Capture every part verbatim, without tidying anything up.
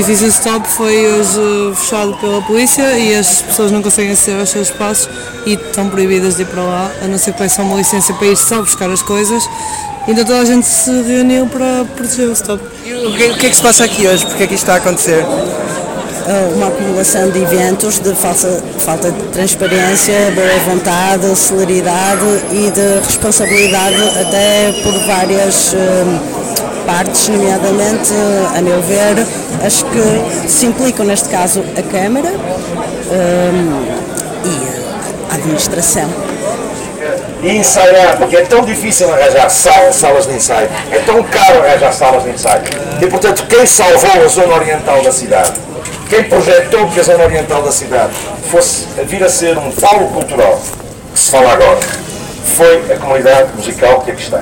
edifício Stop foi hoje fechado pela polícia e as pessoas não conseguem aceder aos seus espaços e estão proibidas de ir para lá, a não ser que peçam uma licença para ir só buscar as coisas. Então toda a gente se reuniu para proteger o Stop. E o que, o que é que se passa aqui hoje? Porque é que isto está a acontecer? Uma acumulação de eventos, de falsa, falta de transparência, boa vontade, celeridade e de responsabilidade até por várias um, partes, nomeadamente, a meu ver, as que se implicam, neste caso, a Câmara um, e a administração. E ensaiar, porque é tão difícil arranjar salas, salas de ensaio, é tão caro arranjar salas de ensaio. E, portanto, quem salvou a zona oriental da cidade, quem projetou que a zona oriental da cidade fosse vir a ser um polo cultural, que se fala agora, foi a comunidade musical que aqui está.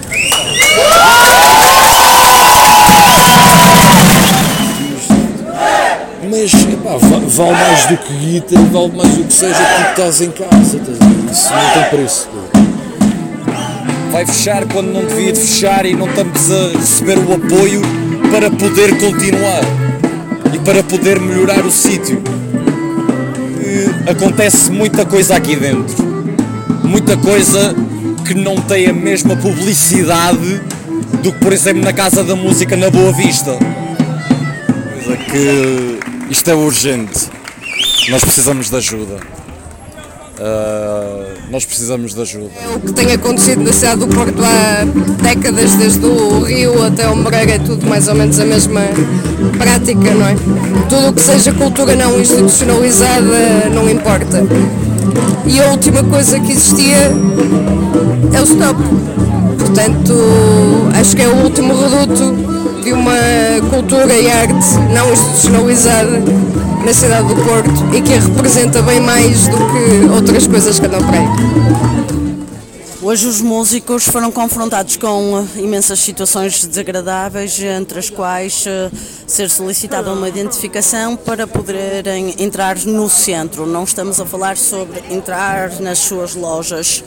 Mas, epá, vale mais do que guita, vale mais do que seja que tu estás em casa, isso não tem preço. Vai fechar quando não devia de fechar e não estamos a receber o apoio para poder continuar e para poder melhorar o sítio. Acontece muita coisa aqui dentro, muita coisa que não tem a mesma publicidade do que, por exemplo, na Casa da Música na Boa Vista. Coisa que isto é urgente, nós precisamos de ajuda. Uh, nós precisamos de ajuda. É o que tem acontecido na cidade do Porto há décadas, desde o Rio até o Moreira, é tudo mais ou menos a mesma prática, não é? Tudo o que seja cultura não institucionalizada não importa. E a última coisa que existia é o Stop. Portanto, acho que é o último reduto de uma cultura e arte não institucionalizada na cidade do Porto e que a representa bem mais do que outras coisas que andam por aí. Hoje os músicos foram confrontados com imensas situações desagradáveis, entre as quais ser solicitada uma identificação para poderem entrar no centro. Não estamos a falar sobre entrar nas suas lojas.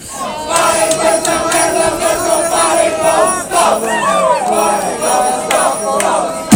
Vai,